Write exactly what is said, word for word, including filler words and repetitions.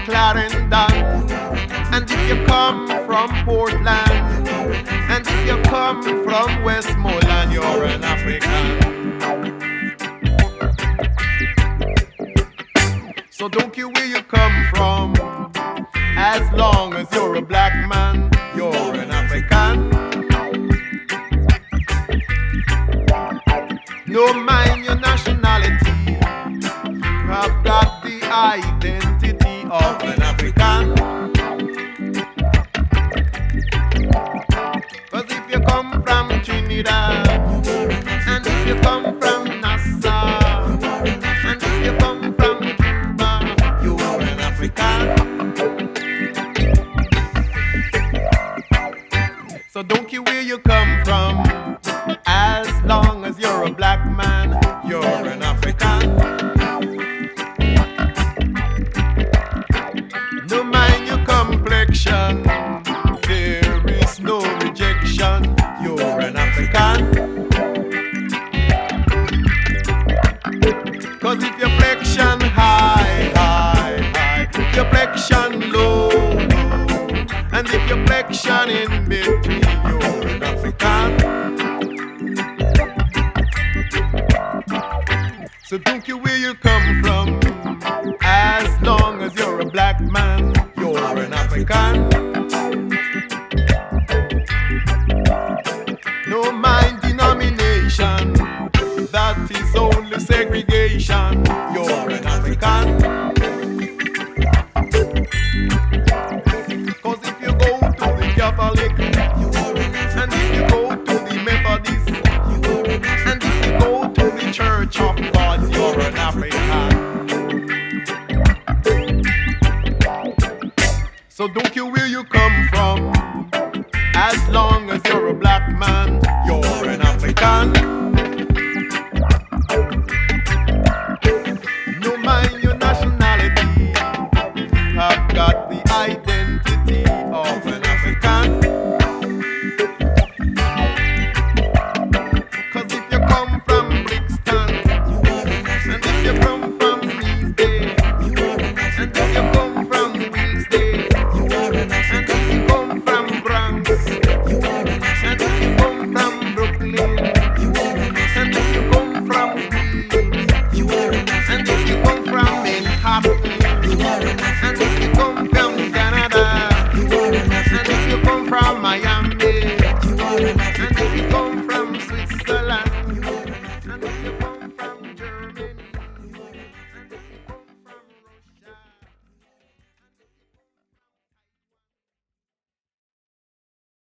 Clarendon, and if you come from Portland, and if you come from Westmoreland, you're an African. So don't care where you come from, as long as you're a black man, you're an African. No mind your nationality, you have got the identity of an African. Cause if you come from Trinidad, and if you come from Nassau, and if you come from Cuba, you're an African. So don't care where you come from, as long as you're a black man, you're an African. No mind your complexion, there is no rejection, you're an African. Cause if your flexion high, high, high, if your flexion low, low, and if your flexion in between, you're an African. So don't care where you come from, as long as you're a black man, you're an African. No mind denomination, that is only segregation, you're an African. Cause if you go to the Catholic, and if you go to the Methodist, and if you go to the Church of God, you're an African. So don't care where you come from, as long as you're a black man, you're an African.